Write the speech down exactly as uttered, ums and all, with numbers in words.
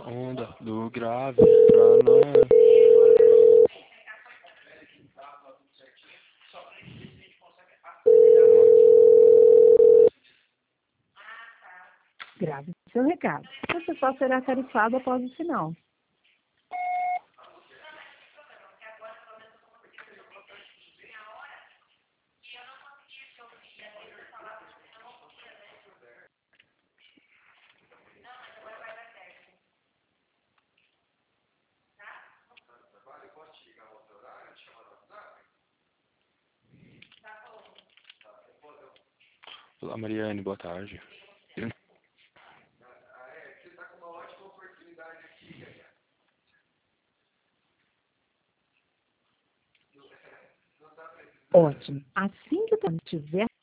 onda do grave pra nós. Grave seu recado. Você só será tarifado após o sinal. Olá, Mariane, boa tarde. Ótimo. Assim que o telefone estiver